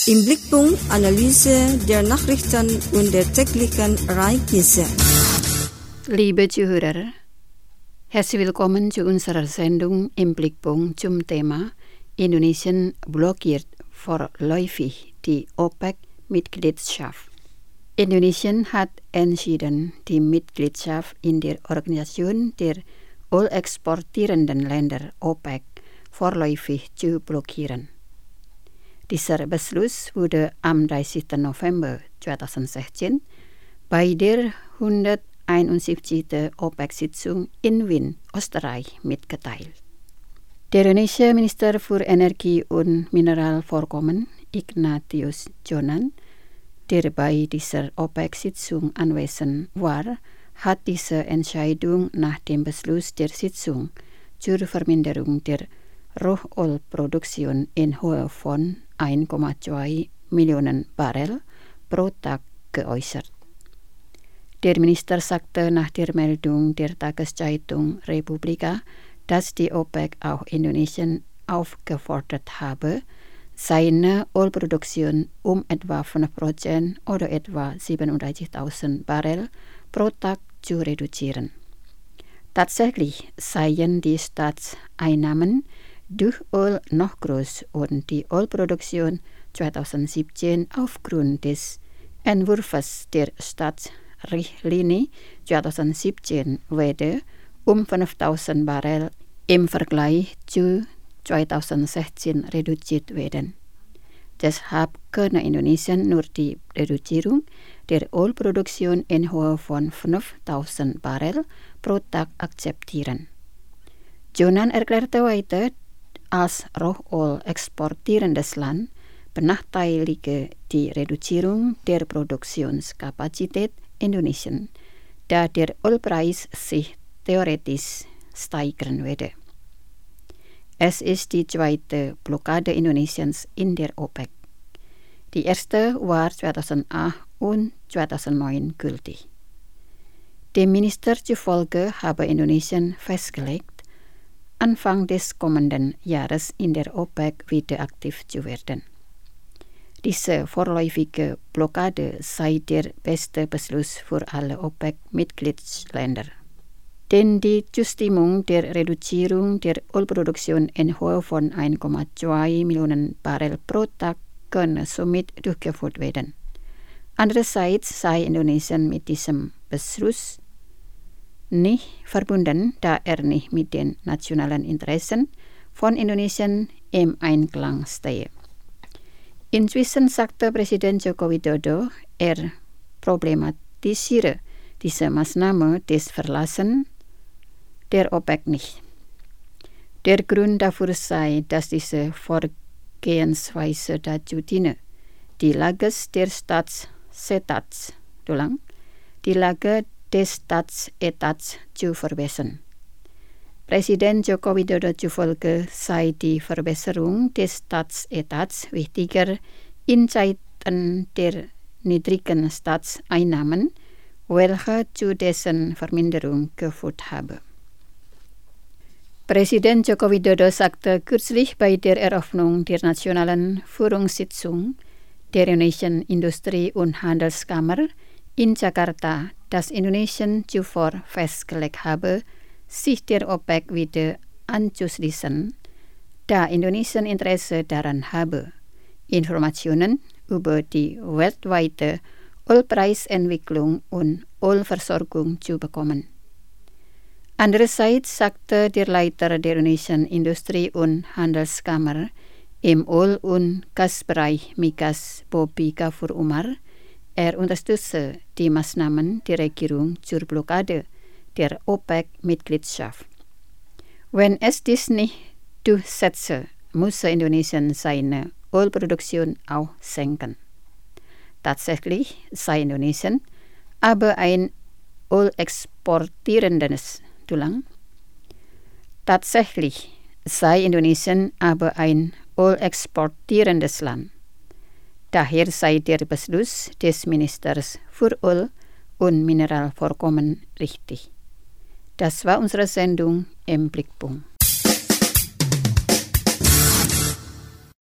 Im Blickpunkt Analyse der Nachrichten und der täglichen Ereignisse. Liebe Zuhörer, herzlich willkommen zu unserer Sendung im Blickpunkt zum Thema Indonesien blockiert vorläufig die OPEC-Mitgliedschaft. Indonesien hat entschieden, die Mitgliedschaft in der Organisation der ölexportierenden Länder OPEC vorläufig zu blockieren. Dieser Beschluss wurde am 30. November 2016 bei der 171. OPEC-Sitzung in Wien, Österreich, mitgeteilt. Der indonesische Minister für Energie und Mineralvorkommen, Ignatius Jonan, der bei dieser OPEC-Sitzung anwesend war, hat diese Entscheidung nach dem Beschluss der Sitzung zur Verminderung der Rohölproduktion in Höhe von 1,2 Millionen Barrel pro Tag geäußert. Der Minister sagte nach der Meldung der Tageszeitung Republika, dass die OPEC auch Indonesien aufgefordert habe, seine Ölproduktion um etwa 5% oder etwa 37.000 Barrel pro Tag zu reduzieren. Tatsächlich seien die Staatseinnahmen durch Öl noch groß und die Ölproduktion 2017 aufgrund des Entwurfs der Staatsrichtlinie 2017 werde um 5.000 Barrel im Vergleich zu 2016 reduziert werden. Deshalb könne Indonesien nur die Reduzierung der Ölproduktion in Höhe von 5.000 Barrel pro Tag akzeptieren. Jonan erklärte weiter, als Rohöl exportierendes Land benachteilige die Reduzierung der Produktionskapazität Indonesien, da der Ölpreis sich theoretisch steigern werde. Es ist die zweite Blockade Indonesiens in der OPEC. Die erste war 2008 und 2009 gültig. Dem Minister zufolge habe Indonesien festgelegt, Anfang des kommenden Jahres in der OPEC wieder aktiv zu werden. Diese vorläufige Blockade sei der beste Beschluss für alle OPEC-Mitgliedsländer. Denn die Zustimmung der Reduzierung der Ölproduktion in Höhe von 1,2 Millionen Barrel pro Tag könne somit durchgeführt werden. Andererseits sei Indonesien mit diesem Beschluss nicht verbunden, da er nicht mit den nationalen Interessen von Indonesien im Einklang stehe. Inzwischen sagte Präsident Joko Widodo, er problematisiere diese Maßnahme des Verlassens der OPEC nicht. Der Grund dafür sei, dass diese Vorgehensweise dazu diene, die Lage des Staatsetats zu verbessern. Präsident Joko Widodo zufolge sei die Verbesserung des Staatsetats wichtiger in Zeiten der niedrigen Staatseinnahmen, welche zu dessen Verminderung geführt habe. Präsident Joko Widodo sagte kürzlich bei der Eröffnung der nationalen Führungssitzung der Indonesischen Industrie- und Handelskammer in Jakarta, dass Indonesien zuvor festgelegt habe, sich der OPEC wieder anzuschließen, da Indonesien Interesse daran habe, Informationen über die weltweite Ölpreisentwicklung und Ölversorgung zu bekommen. Andererseits sagte der Leiter der Indonesischen Industrie- und Handelskammer im Öl- und Gasbereich Migas, Bobi Gafur Umar, er unterstütze die Maßnahmen der Regierung zur Blockade der OPEC-Mitgliedschaft. Wenn es dies nicht durchsetze, muss Indonesien seine Ölproduktion auch senken. Tatsächlich sei Indonesien aber ein ölexportierendes Land. Daher sei der Beschluss des Ministers für Öl und Mineralvorkommen richtig. Das war unsere Sendung im Blickpunkt.